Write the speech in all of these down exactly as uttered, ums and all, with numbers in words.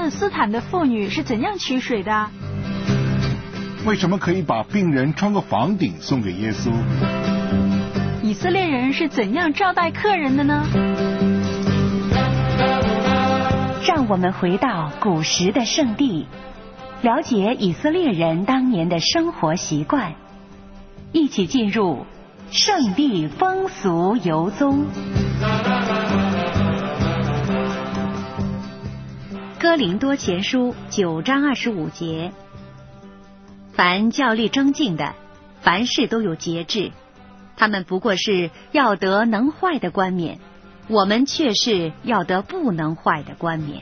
勒斯坦的妇女是怎样取水的？ 为什么可以把病人穿过房顶送给耶稣？ 以色列人是怎样招待客人的呢？ 让我们回到古时的圣地，了解以色列人当年的生活习惯，一起进入圣地风俗游踪。哥林多前书九章二十五节，凡较力争竞的，凡事都有节制，他们不过是要得能坏的冠冕，我们却是要得不能坏的冠冕。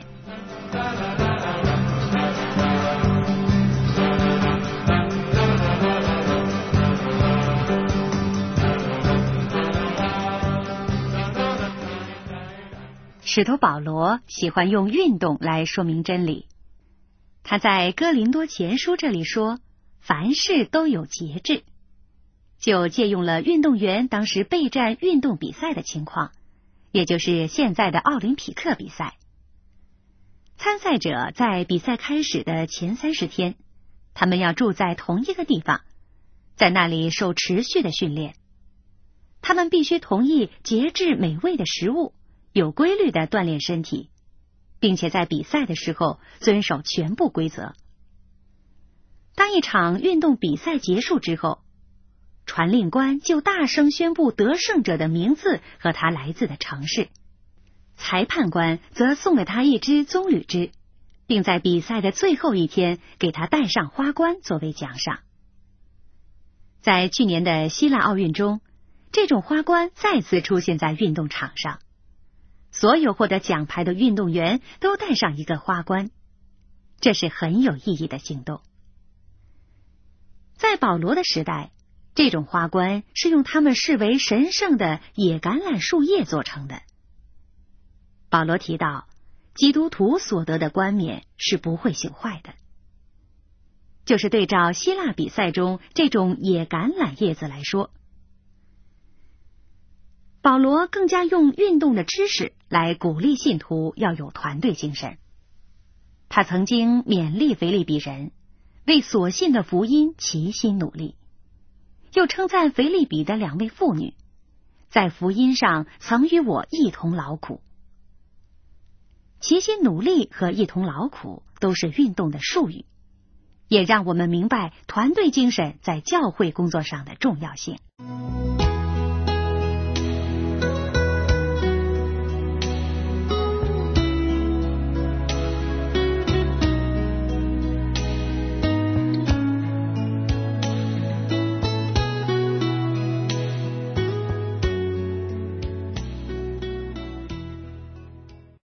使徒保罗喜欢用运动来说明真理。他在哥林多前书这里说，凡事都有节制，就借用了运动员当时备战运动比赛的情况，也就是现在的奥林匹克比赛。参赛者在比赛开始的前三十天，他们要住在同一个地方，在那里受持续的训练。他们必须同意节制美味的食物，有规律的锻炼身体，并且在比赛的时候遵守全部规则。当一场运动比赛结束之后，传令官就大声宣布得胜者的名字和他来自的城市，裁判官则送给他一只棕榈枝，并在比赛的最后一天给他戴上花冠作为奖赏。在去年的希腊奥运中，这种花冠再次出现在运动场上，所有获得奖牌的运动员都戴上一个花冠，这是很有意义的行动。在保罗的时代，这种花冠是用他们视为神圣的野橄榄树叶做成的。保罗提到，基督徒所得的冠冕是不会朽坏的，就是对照希腊比赛中这种野橄榄叶子来说。保罗更加用运动的知识来鼓励信徒要有团队精神。他曾经勉励腓立比人为所信的福音齐心努力，又称赞腓立比的两位妇女在福音上曾与我一同劳苦。齐心努力和一同劳苦都是运动的术语，也让我们明白团队精神在教会工作上的重要性。